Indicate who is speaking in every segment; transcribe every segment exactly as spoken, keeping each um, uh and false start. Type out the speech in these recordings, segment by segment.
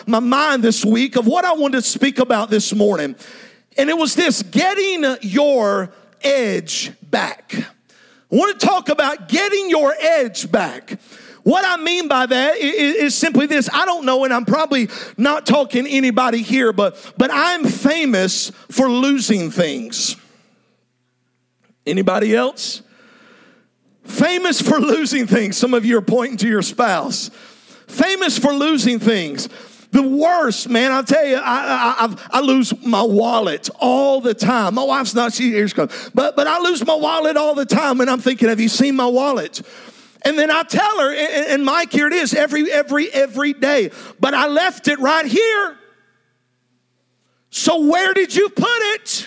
Speaker 1: my mind this week of what I wanted to speak about this morning. And it was this: getting your edge back. I want to talk about getting your edge back. What I mean by that is, is simply this. I don't know, and I'm probably not talking to anybody here, but, but I'm famous for losing things. Anybody else? Famous for losing things. Some of you are pointing to your spouse. Famous for losing things. The worst, man, I'll tell you, I, I, I, I lose my wallet all the time. My wife's not, she here's come, but, but I lose my wallet all the time, and I'm thinking, have you seen my wallet? And then I tell her, and, and Mike, here it is, every, every, every day. But I left it right here. So where did you put it?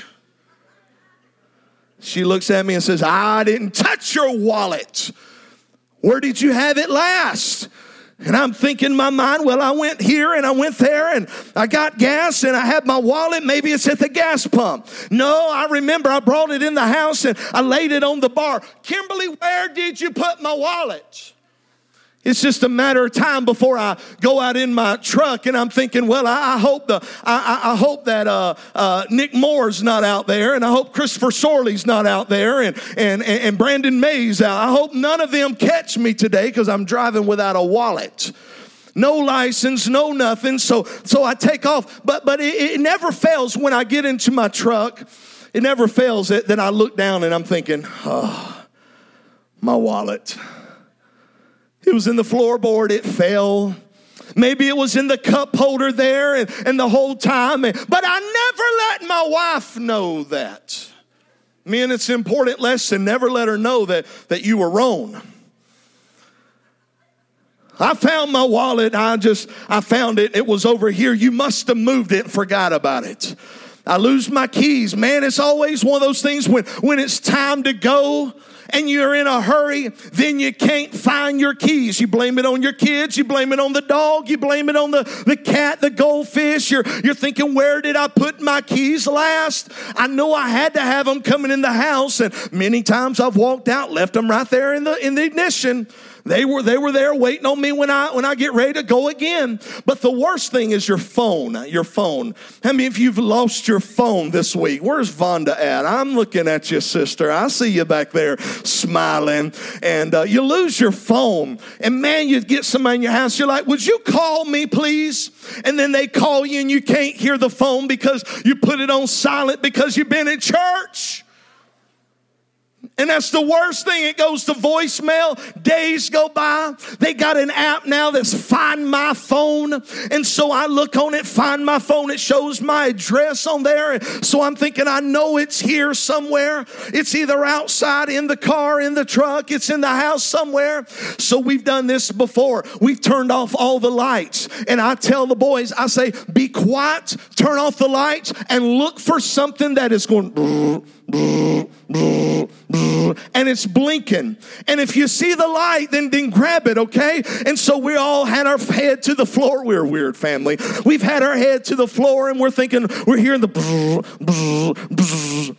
Speaker 1: She looks at me and says, I didn't touch your wallet. Where did you have it last? And I'm thinking in my mind, well, I went here and I went there and I got gas and I had my wallet. Maybe it's at the gas pump. No, I remember I brought it in the house and I laid it on the bar. Kimberly, where did you put my wallet? It's just a matter of time before I go out in my truck, and I'm thinking, well, I, I hope the I, I hope that uh, uh, Nick Moore's not out there, and I hope Christopher Sorley's not out there, and and and Brandon May's out. I hope none of them catch me today because I'm driving without a wallet, no license, no nothing. So so I take off, but but it, it never fails when I get into my truck. It never fails that, that I look down and I'm thinking, oh, my wallet. It was in the floorboard, it fell. Maybe it was in the cup holder there and, and the whole time. But I never let my wife know that. Man, it's an important lesson. Never let her know that, that you were wrong. I found my wallet. I just, I found it. It was over here. You must have moved it and forgot about it. I lose my keys. Man, it's always one of those things when, when it's time to go and you're in a hurry, then you can't find your keys. You blame it on your kids. You blame it on the dog. You blame it on the, the cat, the goldfish. You're, you're thinking, where did I put my keys last? I know I had to have them coming in the house. And many times I've walked out, left them right there in the, in the ignition. They were they were there waiting on me when I when I get ready to go again. But the worst thing is your phone, your phone. How many of you have lost your phone this week? Where's Vonda at? I'm looking at you, sister. I see you back there smiling. And uh, you lose your phone. And man, you get somebody in your house. You're like, would you call me, please? And then they call you and you can't hear the phone because you put it on silent because you've been in church. And that's the worst thing. It goes to voicemail. Days go by. They got an app now that's Find My Phone. And so I look on it, Find My Phone. It shows my address on there. So I'm thinking, I know it's here somewhere. It's either outside, in the car, in the truck. It's in the house somewhere. So we've done this before. We've turned off all the lights. And I tell the boys, I say, be quiet, turn off the lights, and look for something that is going and it's blinking. And if you see the light, then, then grab it, okay? And so we all had our head to the floor. We're a weird family. We've had our head to the floor, and we're thinking, we're hearing the bzz, bzz, bzz.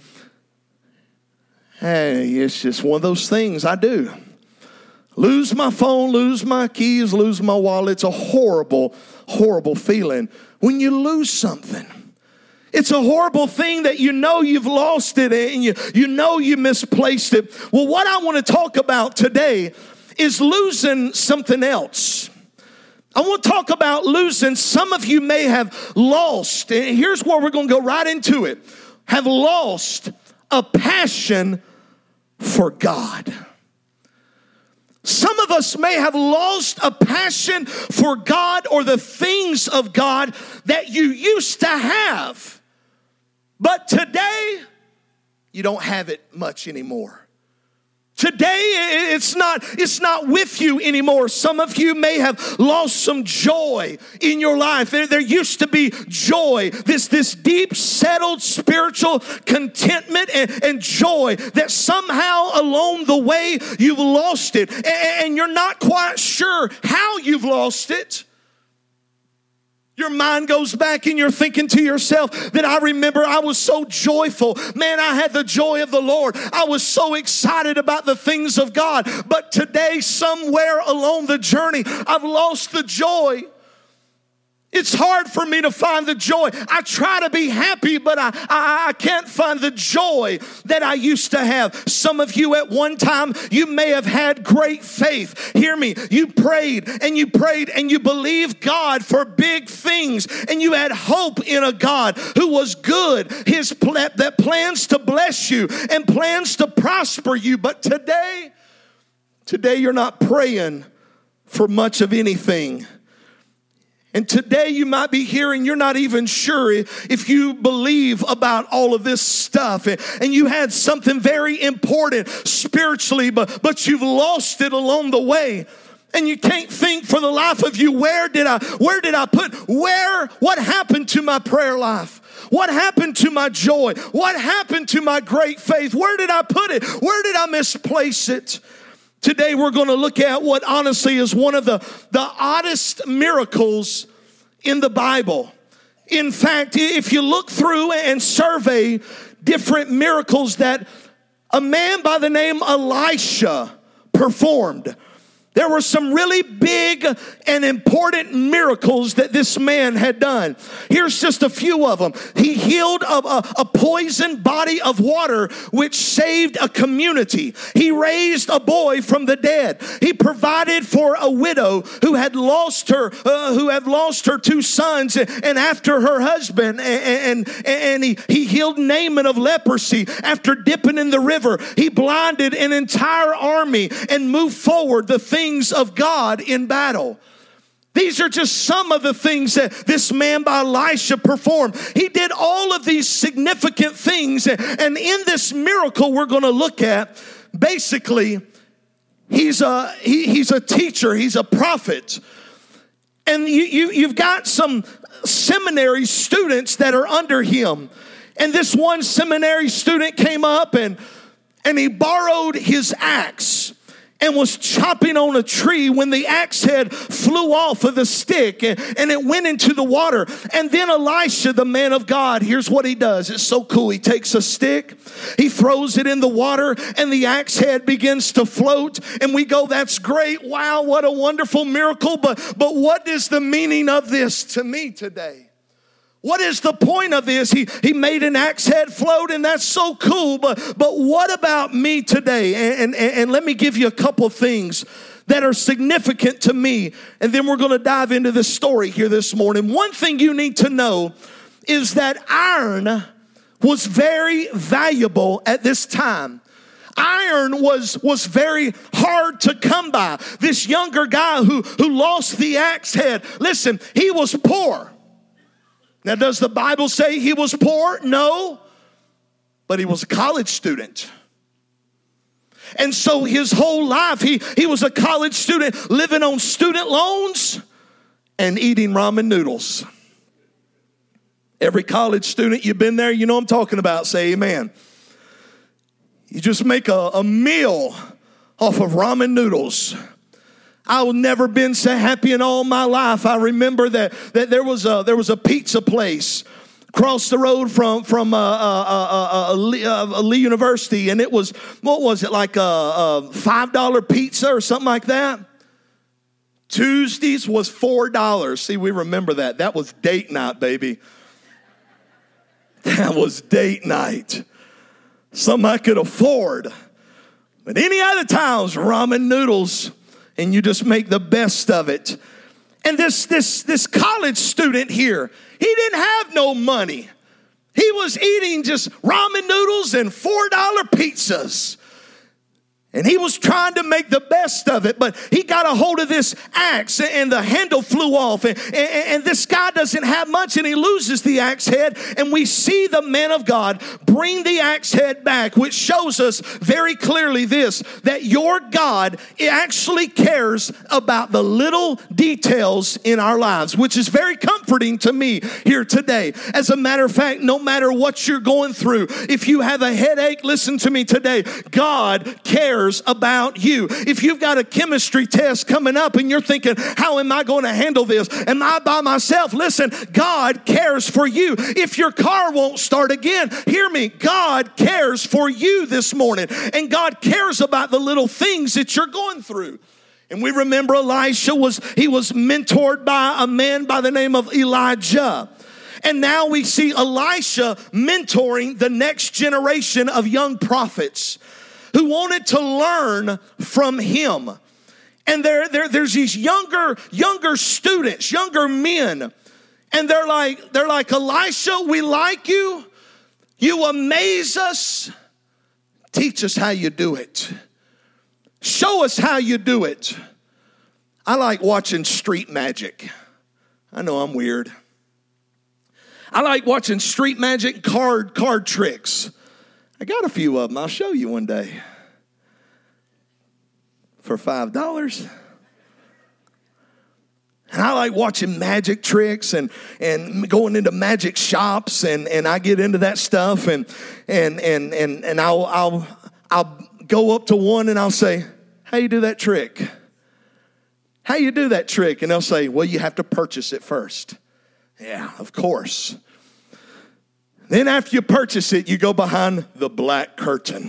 Speaker 1: Hey, it's just one of those things I do. Lose my phone, lose my keys, lose my wallet. It's a horrible, horrible feeling when you lose something. It's a horrible thing that you know you've lost it and you, you know you misplaced it. Well, what I want to talk about today is losing something else. I want to talk about losing. Some of you may have lost, and here's where we're going to go right into it, have lost a passion for God. Some of us may have lost a passion for God or the things of God that you used to have. But today, you don't have it much anymore. Today, it's not, it's not with you anymore. Some of you may have lost some joy in your life. There, there used to be joy, this, this deep, settled spiritual contentment and, and joy that somehow along the way you've lost it. And, and you're not quite sure how you've lost it. Your mind goes back and you're thinking to yourself that I remember I was so joyful. Man, I had the joy of the Lord. I was so excited about the things of God. But today, somewhere along the journey, I've lost the joy. It's hard for me to find the joy. I try to be happy, but I, I, I can't find the joy that I used to have. Some of you at one time, you may have had great faith. Hear me. You prayed and you prayed and you believed God for big things. And you had hope in a God who was good. His pl- that plans to bless you and plans to prosper you. But today, today you're not praying for much of anything. And today you might be hearing, you're not even sure if you believe about all of this stuff. And you had something very important spiritually, but, but you've lost it along the way. And you can't think for the life of you, where did I, where did I put, where, what happened to my prayer life? What happened to my joy? What happened to my great faith? Where did I put it? Where did I misplace it? Today we're going to look at what honestly is one of the, the oddest miracles in the Bible. In fact, if you look through and survey different miracles that a man by the name Elisha performed, there were some really big and important miracles that this man had done. Here's just a few of them. He healed a, a, a poisoned body of water which saved a community. He raised a boy from the dead. He provided for a widow who had lost her, uh, who had lost her two sons and after her husband. And, and, and he, he healed Naaman of leprosy after dipping in the river. He blinded an entire army and moved forward the things of God in battle. These are just some of the things that this man by Elisha performed. He did all of these significant things. And in this miracle we're going to look at, basically, he's a, he, he's a teacher. He's a prophet. And you, you, you've got some seminary students that are under him. And this one seminary student came up and, and he borrowed his axe and was chopping on a tree when the axe head flew off of the stick and, and it went into the water. And then Elisha, the man of God, here's what he does. It's so cool. He takes a stick, he throws it in the water, and the axe head begins to float. And we go, that's great. Wow, what a wonderful miracle. But, but what is the meaning of this to me today? What is the point of this? He, he made an axe head float, and that's so cool. But, but what about me today? And, and, and let me give you a couple of things that are significant to me. And then we're going to dive into this story here this morning. One thing you need to know is that iron was very valuable at this time. Iron was, was very hard to come by. This younger guy who, who lost the axe head, listen, he was poor. Now, does the Bible say he was poor? No, but he was a college student. And so his whole life, he, he was a college student living on student loans and eating ramen noodles. Every college student, you've been there, you know what I'm talking about. Say amen. You just make a, a meal off of ramen noodles. I've never been so happy in all my life. I remember that, that there was a there was a pizza place across the road from from uh, uh, uh, uh, Lee, uh, Lee University, and it was, what was it, like a, a five dollar pizza or something like that. Tuesdays was four dollars. See, we remember that. That was date night, baby. That was date night. Something I could afford. But any other times, ramen noodles. And you just make the best of it. And this, this, this college student here, he didn't have no money. He was eating just ramen noodles and four dollar pizzas. And he was trying to make the best of it, but he got a hold of this axe and the handle flew off. And, and, and this guy doesn't have much and he loses the axe head. And we see the man of God bring the axe head back, which shows us very clearly this, that your God actually cares about the little details in our lives, which is very comforting to me here today. As a matter of fact, no matter what you're going through, if you have a headache, listen to me today. God cares about you. If you've got a chemistry test coming up and you're thinking, how am I going to handle this? Am I by myself? Listen, God cares for you. If your car won't start again, hear me. God cares for you this morning. And God cares about the little things that you're going through. And we remember Elisha was, he was mentored by a man by the name of Elijah. And now we see Elisha mentoring the next generation of young prophets who wanted to learn from him. And there, there, there's these younger, younger students, younger men. And they're like, they're like, Elisha, we like you. You amaze us. Teach us how you do it. Show us how you do it. I like watching street magic. I know I'm weird. I like watching street magic, card, card tricks. I got a few of them. I'll show you one day. For five dollars. And I like watching magic tricks and, and going into magic shops, and, and I get into that stuff, and and and and and I'll I'll I'll go up to one and I'll say, how you do that trick? How you do that trick? And they'll say, well, you have to purchase it first. Yeah, of course. Then after you purchase it, you go behind the black curtain.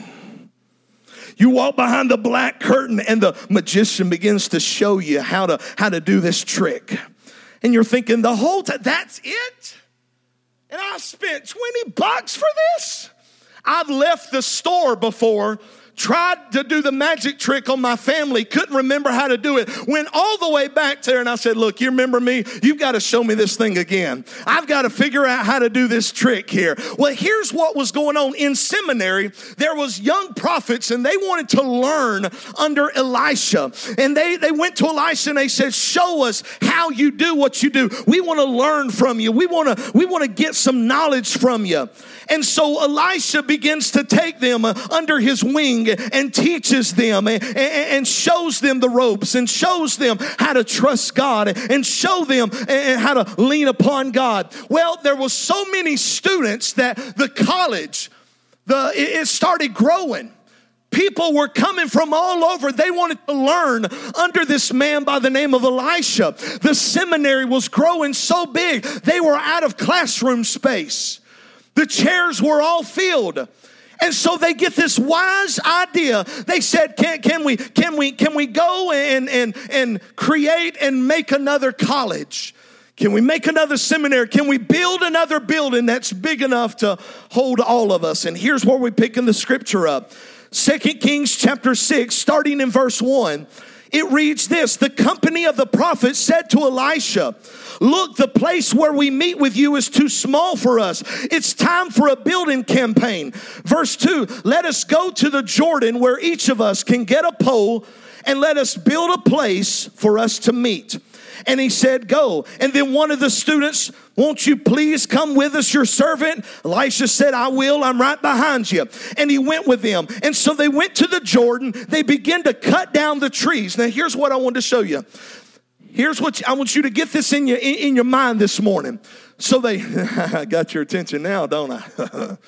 Speaker 1: You walk behind the black curtain and the magician begins to show you how to, how to do this trick. And you're thinking the whole time, that's it? And I spent twenty bucks for this? I've left the store before, tried to do the magic trick on my family, couldn't remember how to do it, went all the way back there, and I said, look, you remember me? You've got to show me this thing again. I've got to figure out how to do this trick here. Well, here's what was going on. In seminary, there was young prophets, and they wanted to learn under Elisha. And they, they went to Elisha, and they said, show us how you do what you do. We want to learn from you. We want to, we want to get some knowledge from you. And so Elisha begins to take them uh, under his wing and teaches them and, and, and shows them the ropes and shows them how to trust God and show them and how to lean upon God. Well, there was so many students that the college, the it started growing. People were coming from all over. They wanted to learn under this man by the name of Elisha. The seminary was growing so big, they were out of classroom space. The chairs were all filled. And so they get this wise idea. They said, can, can we can we can we go and, and, and create and make another college? Can we make another seminary? Can we build another building that's big enough to hold all of us? And here's where we're picking the scripture up. Second Kings chapter six, starting in verse one. It reads this: the company of the prophets said to Elisha, look, the place where we meet with you is too small for us. It's time for a building campaign. Verse two, let us go to the Jordan where each of us can get a pole, and let us build a place for us to meet. And he said, go. And then one of the students, won't you please come with us, your servant? Elisha said, I will. I'm right behind you. And he went with them. And so they went to the Jordan. They began to cut down the trees. Now, here's what I want to show you. Here's what you, I want you to get this in your, in, in your mind this morning. So they, I got your attention now, don't I?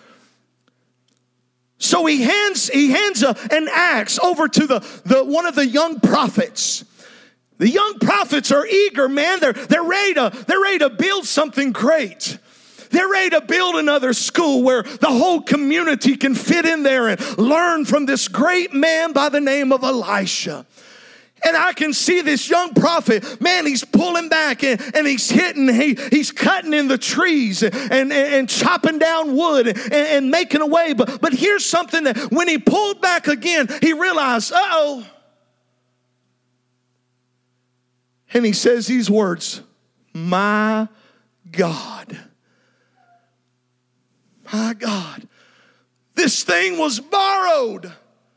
Speaker 1: So he hands, he hands a, an axe over to the, the one of the young prophets. The young prophets are eager, man. They're, they're, ready to, they're ready to build something great. They're ready to build another school where the whole community can fit in there and learn from this great man by the name of Elisha. And I can see this young prophet, man, he's pulling back and, and he's hitting, he, he's cutting in the trees and, and, and chopping down wood and, and making a way. But, but here's something that when he pulled back again, he realized, uh-oh. And he says these words, my God, my God, this thing was borrowed.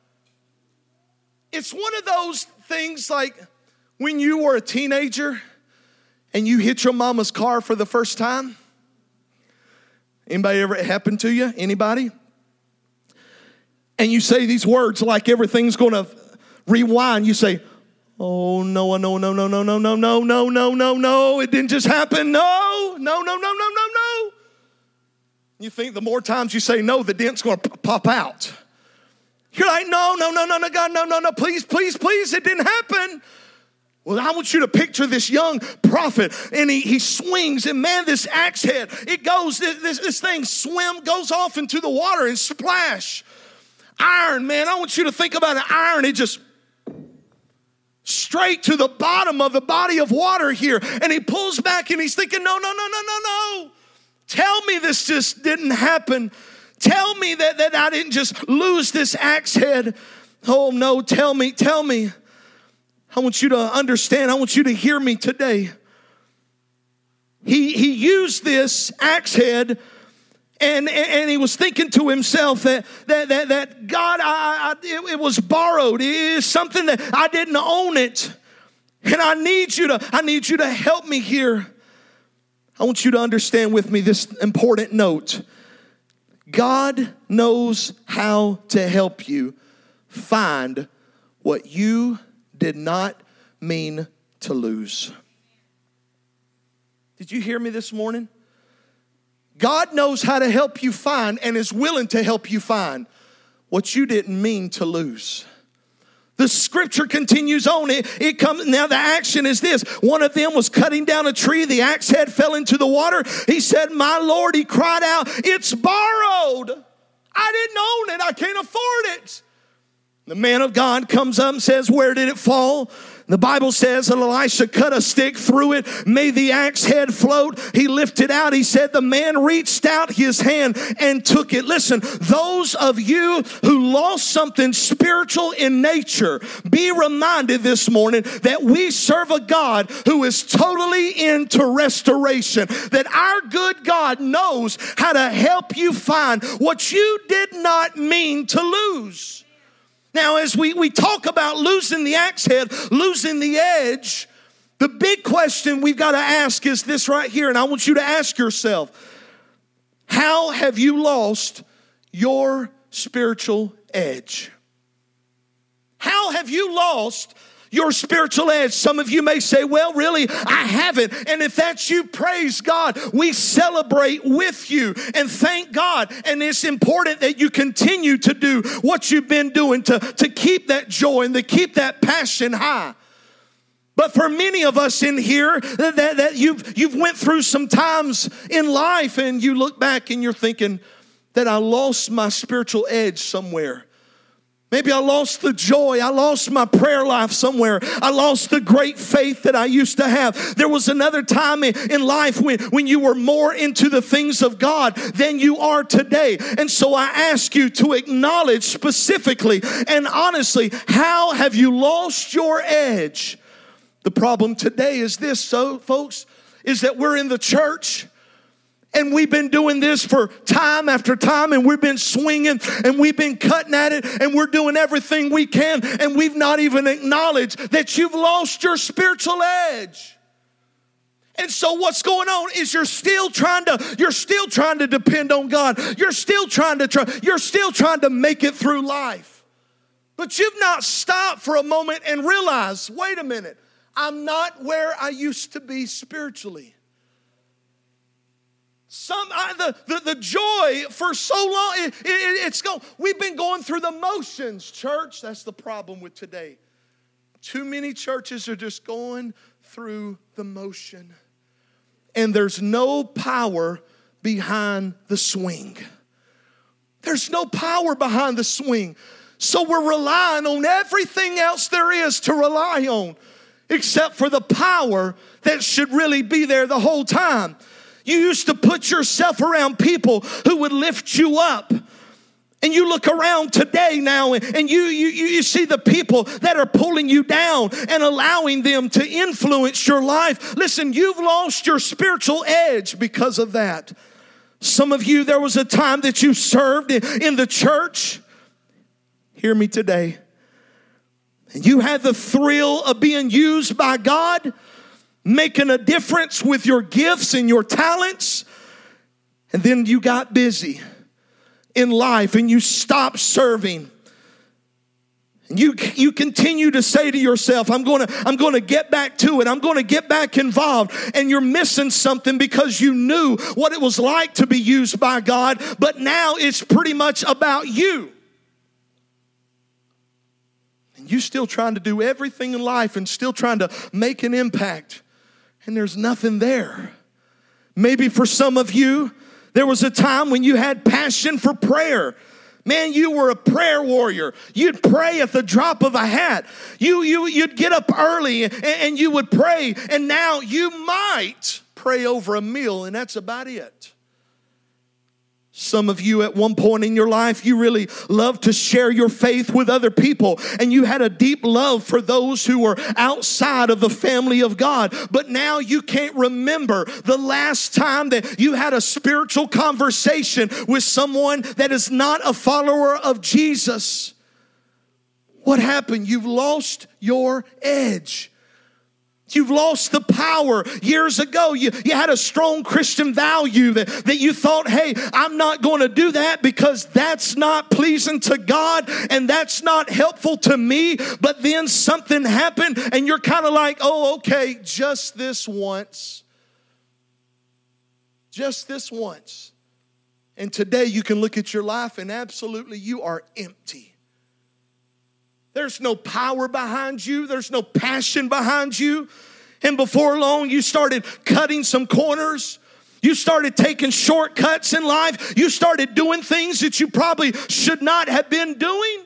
Speaker 1: It's one of those things like when you were a teenager and you hit your mama's car for the first time. Anybody ever happened to you? Anybody? And you say these words like everything's going to rewind. You say, oh, no, no, no, no, no, no, no, no, no, no, no, no. It didn't just happen. No, no, no, no, no, no, no. You think the more times you say no, the dent's going to pop out. You're like, no, no, no, no, no, God, no, no, no, please, please, please, it didn't happen. Well, I want you to picture this young prophet, and he, he swings, and man, this axe head, it goes, this, this thing swim, goes off into the water and splash. Iron, man, I want you to think about an iron. It just straight to the bottom of the body of water here. And he pulls back and he's thinking, no, no, no, no, no, no. Tell me this just didn't happen. Tell me that, that I didn't just lose this axe head. Oh no, tell me, tell me. I want you to understand. I want you to hear me today. He, he used this axe head and, and he was thinking to himself that, that, that, that God, I, I, it, it was borrowed. It is something that I didn't own it. And I need you to, I need you to help me here. I want you to understand with me this important note. God knows how to help you find what you did not mean to lose. Did you hear me this morning? God knows how to help you find and is willing to help you find what you didn't mean to lose. The scripture continues on. It, it comes now. The action is this: one of them was cutting down a tree. The axe head fell into the water. He said, "My Lord," he cried out, "it's borrowed. I didn't own it. I can't afford it." The man of God comes up and says, "Where did it fall?" The Bible says that Elisha cut a stick through it, made the axe head float. He lifted out. He said the man reached out his hand and took it. Listen, those of you who lost something spiritual in nature, be reminded this morning that we serve a God who is totally into restoration, that our good God knows how to help you find what you did not mean to lose. Now, as we, we talk about losing the axe head, losing the edge, the big question we've got to ask is this right here, and I want you to ask yourself, how have you lost your spiritual edge? How have you lost your spiritual edge? Some of you may say, well, really, I haven't. And if that's you, praise God. We celebrate with you and thank God. And it's important that you continue to do what you've been doing to, to keep that joy and to keep that passion high. But for many of us in here, that, that, that you've, you've went through some times in life and you look back and you're thinking that I lost my spiritual edge somewhere. Maybe I lost the joy. I lost my prayer life somewhere. I lost the great faith that I used to have. There was another time in life when, when you were more into the things of God than you are today. And so I ask you to acknowledge specifically and honestly, how have you lost your edge? The problem today is this, so folks, is that we're in the church and we've been doing this for time after time, and we've been swinging and we've been cutting at it and we're doing everything we can, and we've not even acknowledged that you've lost your spiritual edge. And so what's going on is you're still trying to, you're still trying to depend on God. You're still trying to try, you're still trying to make it through life. But you've not stopped for a moment and realized, wait a minute, I'm not where I used to be spiritually. Some I, the, the the joy for so long it, it, it's go. We've been going through the motions, church. That's the problem with today. Too many churches are just going through the motion, and there's no power behind the swing. There's no power behind the swing, so we're relying on everything else there is to rely on, except for the power that should really be there the whole time. You used to put yourself around people who would lift you up. And you look around today now and, and you, you, you see the people that are pulling you down and allowing them to influence your life. Listen, you've lost your spiritual edge because of that. Some of you, there was a time that you served in, in the church. Hear me today. And you had the thrill of being used by God, making a difference with your gifts and your talents. And then you got busy in life and you stopped serving. And you, you continue to say to yourself, I'm going to, I'm going to get back to it. I'm going to get back involved. And you're missing something because you knew what it was like to be used by God. But now it's pretty much about you. And you're still trying to do everything in life and still trying to make an impact. And there's nothing there. Maybe for some of you, there was a time when you had passion for prayer. Man, you were a prayer warrior. You'd pray at the drop of a hat. You, you, you'd get up early and, and you would pray. And now you might pray over a meal, and that's about it. Some of you at one point in your life, you really loved to share your faith with other people, and you had a deep love for those who were outside of the family of God. But now you can't remember the last time that you had a spiritual conversation with someone that is not a follower of Jesus. What happened? You've lost your edge. You've lost the power. Years ago, you, you had a strong Christian value that, that you thought, hey, I'm not going to do that because that's not pleasing to God and that's not helpful to me. But then something happened and you're kind of like, oh, okay, just this once. Just this once. And today you can look at your life and absolutely you are empty. There's no power behind you. There's no passion behind you. And before long, you started cutting some corners. You started taking shortcuts in life. You started doing things that you probably should not have been doing.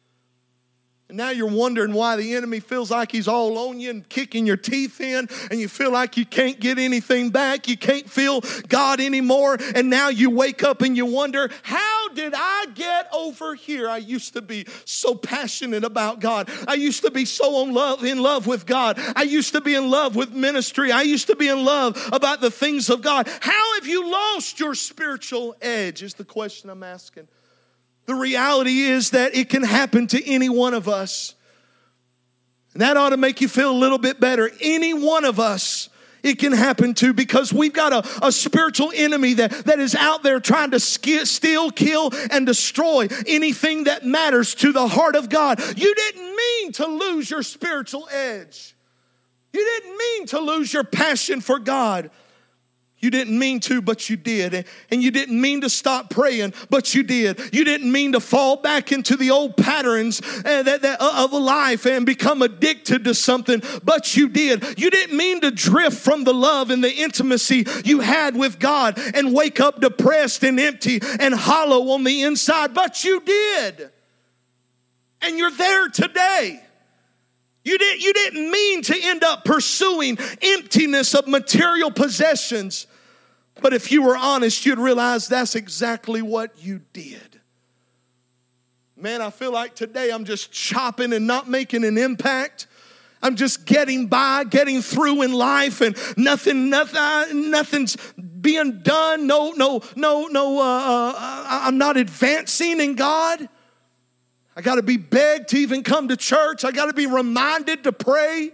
Speaker 1: And now you're wondering why the enemy feels like he's all on you and kicking your teeth in, and you feel like you can't get anything back. You can't feel God anymore. And now you wake up and you wonder, how did I get over here? I used to be so passionate about God. I used to be so in love, in love with God. I used to be in love with ministry. I used to be in love about the things of God. How have you lost your spiritual edge is the question I'm asking. The reality is that it can happen to any one of us. And that ought to make you feel a little bit better. Any one of us, it can happen to, because we've got a, a spiritual enemy that, that is out there trying to steal, kill, and destroy anything that matters to the heart of God. You didn't mean to lose your spiritual edge. You didn't mean to lose your passion for God. You didn't mean to, but you did. And you didn't mean to stop praying, but you did. You didn't mean to fall back into the old patterns of life and become addicted to something, but you did. You didn't mean to drift from the love and the intimacy you had with God and wake up depressed and empty and hollow on the inside, but you did. And you're there today. You didn't, you didn't mean to end up pursuing emptiness of material possessions. But if you were honest, you'd realize that's exactly what you did. Man, I feel like today I'm just chopping and not making an impact. I'm just getting by, getting through in life, and nothing, nothing, nothing's being done. No, no, no, no. Uh, uh, I'm not advancing in God. I got to be begged to even come to church. I got to be reminded to pray.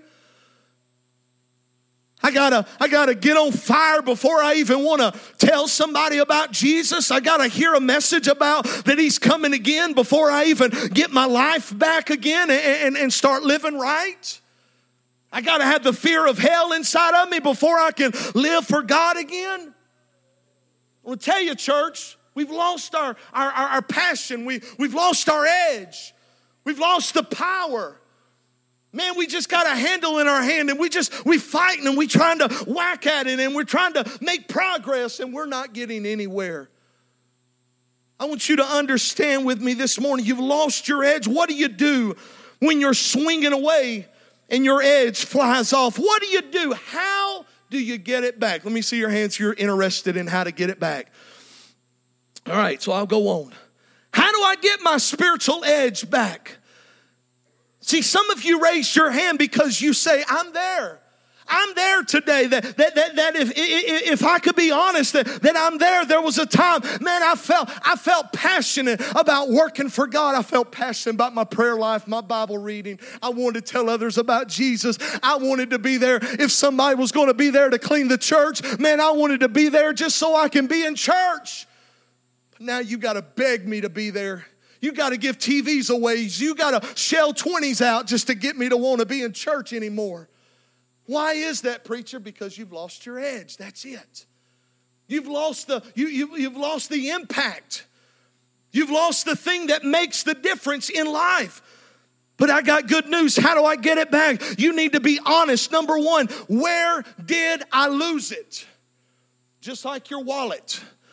Speaker 1: I got to I got to get on fire before I even want to tell somebody about Jesus. I got to hear a message about that he's coming again before I even get my life back again and, and, and start living right. I got to have the fear of hell inside of me before I can live for God again. I want to tell you, church, we've lost our, our, our, our passion. We, we've lost our edge. We've lost the power. Man, we just got a handle in our hand and we just, we fighting and we trying to whack at it and we're trying to make progress and we're not getting anywhere. I want you to understand with me this morning, you've lost your edge. What do you do when you're swinging away and your edge flies off? What do you do? How do you get it back? Let me see your hands if you're interested in how to get it back. All right, so I'll go on. How do I get my spiritual edge back? See, some of you raised your hand because you say, I'm there. I'm there today. That, that, that, that if, if I could be honest, that, that I'm there. There was a time, man, I felt, I felt passionate about working for God. I felt passionate about my prayer life, my Bible reading. I wanted to tell others about Jesus. I wanted to be there. If somebody was going to be there to clean the church, man, I wanted to be there just so I can be in church. But now you got to beg me to be there. You got to give T Vs away. You got to shell twenties out just to get me to want to be in church anymore. Why is that, preacher? Because you've lost your edge. That's it. You've lost the, you, you, you've lost the impact. You've lost the thing that makes the difference in life. But I got good news. How do I get it back? You need to be honest. Number one, where did I lose it? Just like your wallet.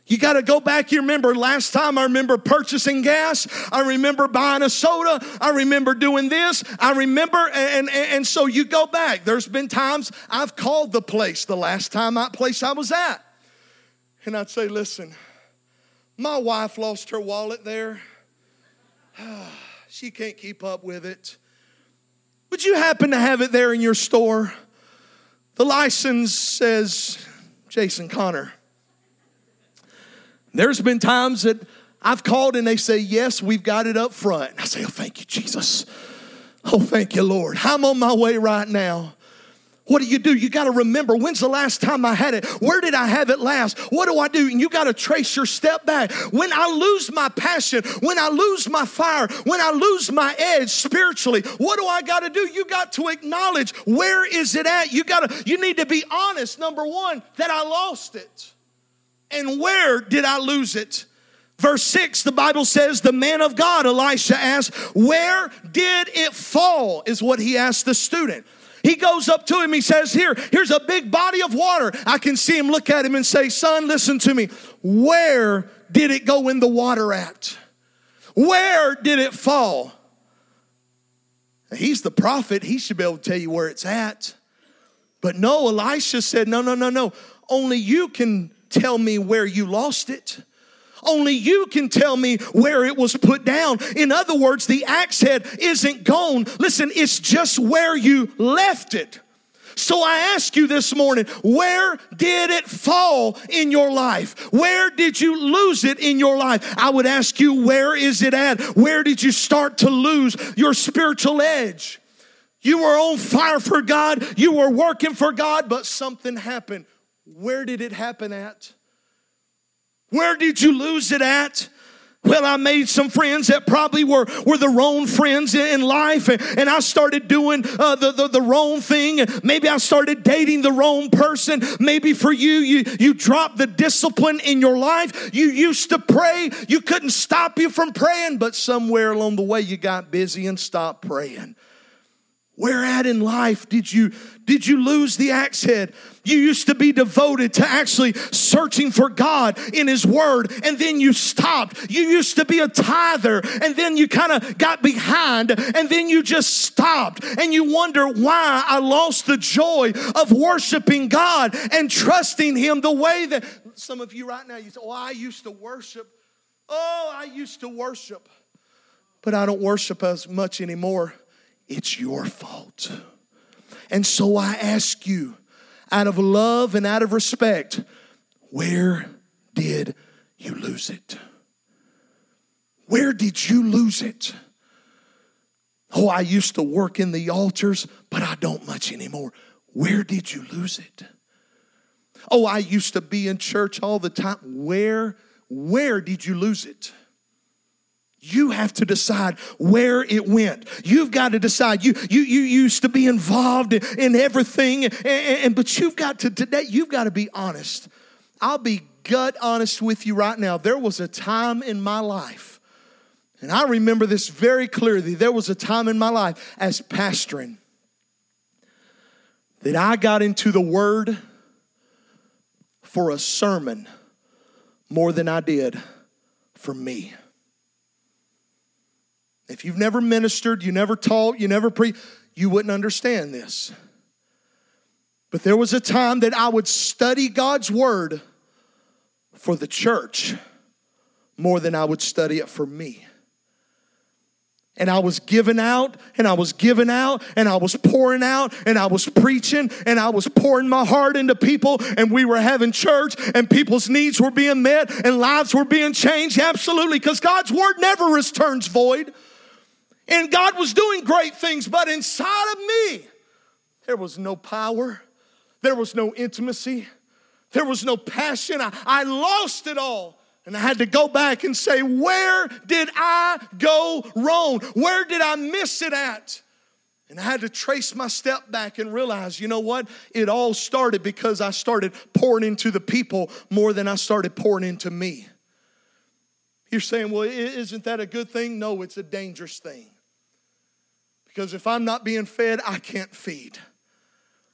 Speaker 1: You got to go back. You remember last time I remember purchasing gas. I remember buying a soda. I remember doing this. I remember, and, and, and so you go back. There's been times I've called the place the last time that place I was at. And I'd say, listen, my wife lost her wallet there. She can't keep up with it. Would you happen to have it there in your store? The license says Jason Connor. There's been times that I've called and they say, yes, we've got it up front. And I say, oh, thank you, Jesus. Oh, thank you, Lord. I'm on my way right now. What do you do? You got to remember, when's the last time I had it? Where did I have it last? What do I do? And you got to trace your step back. When I lose my passion, when I lose my fire, when I lose my edge spiritually, what do I got to do? You got to acknowledge, where is it at? You got to, you need to be honest, number one, that I lost it. And where did I lose it? Verse six, the Bible says, the man of God, Elisha asked, where did it fall? Is what he asked the student. He goes up to him, he says, here, here's a big body of water. I can see him look at him and say, son, listen to me. Where did it go in the water at? Where did it fall? He's the prophet. He should be able to tell you where it's at. But no, Elisha said, no, no, no, no. Only you can tell me where you lost it. Only you can tell me where it was put down. In other words, the axe head isn't gone. Listen, it's just where you left it. So I ask you this morning, where did it fall in your life? Where did you lose it in your life? I would ask you, where is it at? Where did you start to lose your spiritual edge? You were on fire for God. You were working for God, but something happened. Where did it happen at? Where did you lose it at? Well, I made some friends that probably were, were the wrong friends in life, and, and I started doing uh, the, the, the wrong thing. Maybe I started dating the wrong person. Maybe for you, you, you dropped the discipline in your life. You used to pray. You couldn't stop you from praying, but somewhere along the way, you got busy and stopped praying. Where at in life did you, did you lose the axe head? You used to be devoted to actually searching for God in His Word, and then you stopped. You used to be a tither, and then you kind of got behind, and then you just stopped, and you wonder why I lost the joy of worshiping God and trusting Him the way that some of you right now, you say, oh, I used to worship. Oh, I used to worship, but I don't worship as much anymore. It's your fault. And so I ask you, out of love and out of respect, where did you lose it? Where did you lose it? Oh, I used to work in the altars, but I don't much anymore. Where did you lose it? Oh, I used to be in church all the time. Where, where did you lose it? You have to decide where it went. You've got to decide. You you you used to be involved in, in everything, and, and but you've got to today. You've got to be honest. I'll be gut honest with you right now. There was a time in my life, and I remember this very clearly. There was a time in my life as pastoring that I got into the Word for a sermon more than I did for me. If you've never ministered, you never taught, you never preached, you wouldn't understand this. But there was a time that I would study God's Word for the church more than I would study it for me. And I was giving out, and I was giving out, and I was pouring out, and I was preaching, and I was pouring my heart into people, and we were having church, and people's needs were being met, and lives were being changed. Absolutely, because God's Word never returns void. And God was doing great things, but inside of me, there was no power. There was no intimacy. There was no passion. I, I lost it all. And I had to go back and say, where did I go wrong? Where did I miss it at? And I had to trace my step back and realize, you know what? It all started because I started pouring into the people more than I started pouring into me. You're saying, well, isn't that a good thing? No, it's a dangerous thing. Because if I'm not being fed, I can't feed.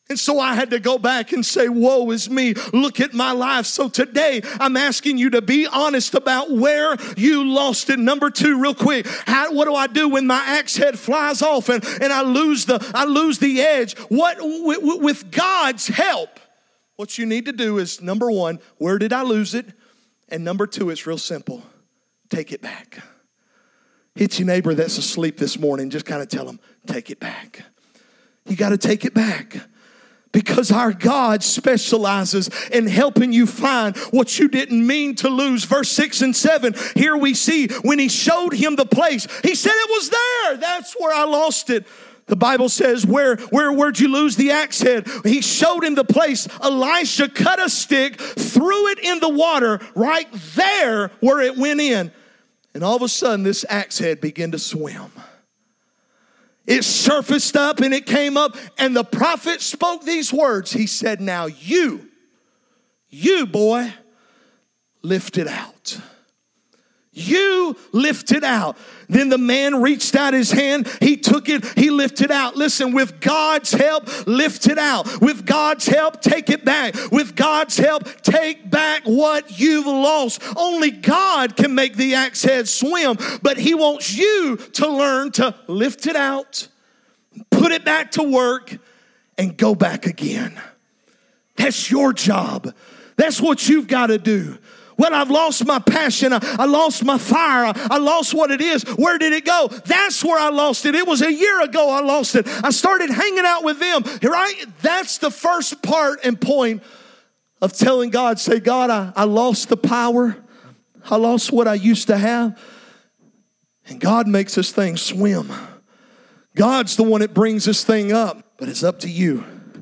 Speaker 1: And so I had to go back and say, woe is me. Look at my life. So today I'm asking you to be honest about where you lost it. Number two, real quick, how, what do I do when my axe head flies off and, and I lose the I lose the edge? What with, with God's help, what you need to do is, number one, where did I lose it? And number two, it's real simple. Take it back. Hit your neighbor that's asleep this morning. Just kind of tell them, take it back. You got to take it back. Because our God specializes in helping you find what you didn't mean to lose. Verse six and seven, here we see when he showed him the place, he said it was there. That's where I lost it. The Bible says, where, where, where'd you lose the axe head? He showed him the place. Elisha cut a stick, threw it in the water right there where it went in. And all of a sudden, this axe head began to swim. It surfaced up and it came up, and the prophet spoke these words. He said, now you, you boy, lift it out. You lift it out. Then the man reached out his hand. He took it. He lifted out. Listen, with God's help, lift it out. With God's help, take it back. With God's help, take back what you've lost. Only God can make the axe head swim, but he wants you to learn to lift it out, put it back to work, and go back again. That's your job. That's what you've got to do. Well, I've lost my passion. I, I lost my fire. I, I lost what it is. Where did it go? That's where I lost it. It was a year ago I lost it. I started hanging out with them. Right? That's the first part and point of telling God, say, God, I, I lost the power. I lost what I used to have. And God makes this thing swim. God's the one that brings this thing up. But it's up to you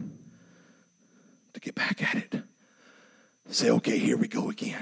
Speaker 1: to get back at it. Say, okay, here we go again.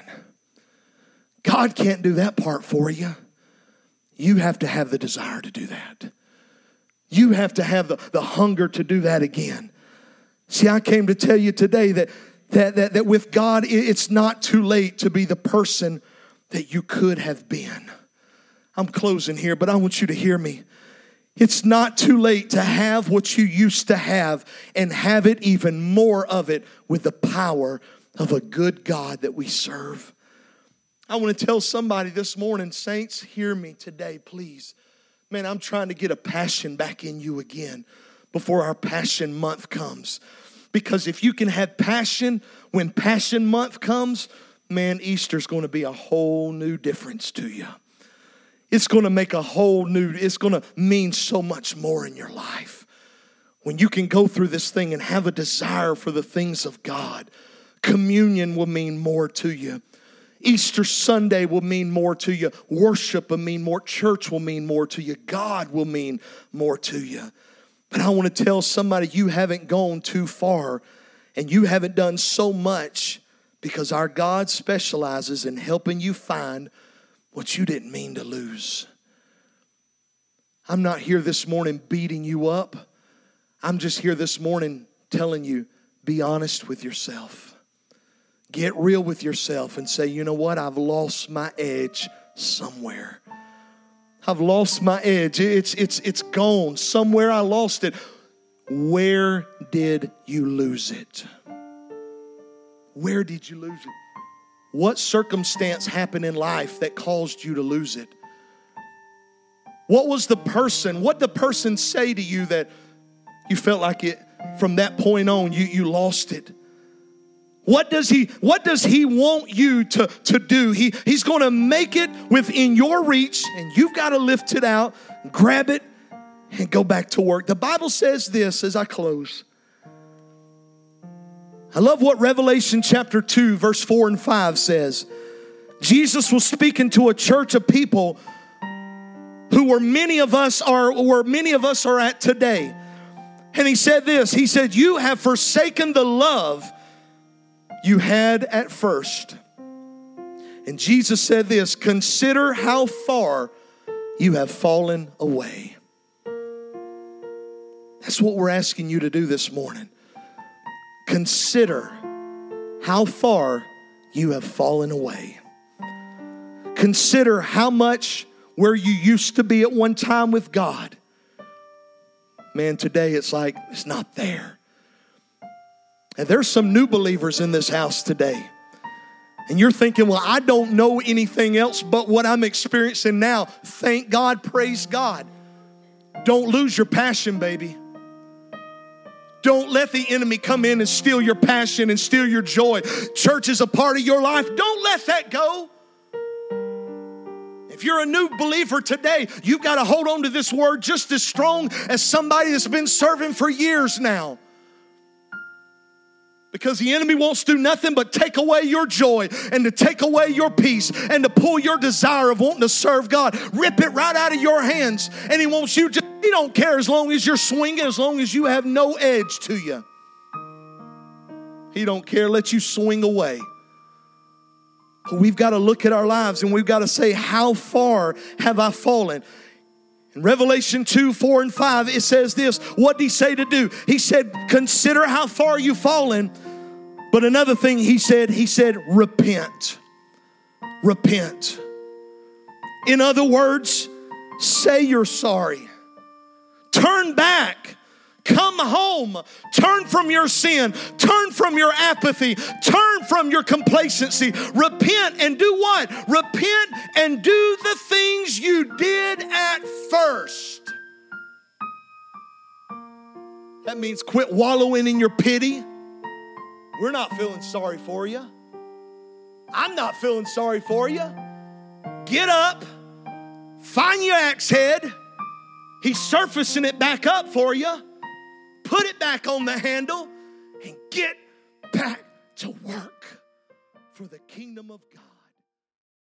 Speaker 1: God can't do that part for you. You have to have the desire to do that. You have to have the, the hunger to do that again. See, I came to tell you today that, that, that, that with God, it's not too late to be the person that you could have been. I'm closing here, but I want you to hear me. It's not too late to have what you used to have and have it, even more of it, with the power of a good God that we serve. I want to tell somebody this morning, saints, hear me today, please. Man, I'm trying to get a passion back in you again before our Passion Month comes. Because if you can have passion when Passion Month comes, man, Easter's going to be a whole new difference to you. It's going to make a whole new, it's going to mean so much more in your life. When you can go through this thing and have a desire for the things of God, communion will mean more to you. Easter Sunday will mean more to you. Worship will mean more. Church will mean more to you. God will mean more to you. But I want to tell somebody, you haven't gone too far and you haven't done so much, because our God specializes in helping you find what you didn't mean to lose. I'm not here this morning beating you up. I'm just here this morning telling you, be honest with yourself. Get real with yourself and say, you know what? I've lost my edge somewhere. I've lost my edge. It's, it's, it's gone. Somewhere I lost it. Where did you lose it? Where did you lose it? What circumstance happened in life that caused you to lose it? What was the person, what did the person say to you that you felt like it, from that point on, you, you lost it? What does he, what does he want you to, to do? He, he's going to make it within your reach, and you've got to lift it out, grab it, and go back to work. The Bible says this as I close. I love what Revelation chapter two, verse four and five says. Jesus was speaking to a church of people who were many of us are, where many of us are at today. And he said this, he said, you have forsaken the love you had at first. And Jesus said this, consider how far you have fallen away. That's what we're asking you to do this morning. Consider how far you have fallen away. Consider how much where you used to be at one time with God, man, today it's like it's not there. And there's some new believers in this house today. And you're thinking, well, I don't know anything else but what I'm experiencing now. Thank God, praise God. Don't lose your passion, baby. Don't let the enemy come in and steal your passion and steal your joy. Church is a part of your life. Don't let that go. If you're a new believer today, you've got to hold on to this word just as strong as somebody that's been serving for years now. Because the enemy wants to do nothing but take away your joy and to take away your peace and to pull your desire of wanting to serve God. Rip it right out of your hands. And he wants you to, he don't care as long as you're swinging, as long as you have no edge to you. He don't care. Let you swing away. But we've got to look at our lives and we've got to say, how far have I fallen? In Revelation two, four, and five, it says this. What did he say to do? He said, consider how far you've fallen. But another thing he said, he said, repent. Repent. In other words, say you're sorry. Turn back. Come home. Turn from your sin. Turn from your apathy. Turn from your complacency. Repent and do what? Repent and do the things you did at first. That means quit wallowing in your pity. We're not feeling sorry for you. I'm not feeling sorry for you. Get up. Find your axe head. He's surfacing it back up for you. Put it back on the handle and get back to work for the kingdom of God.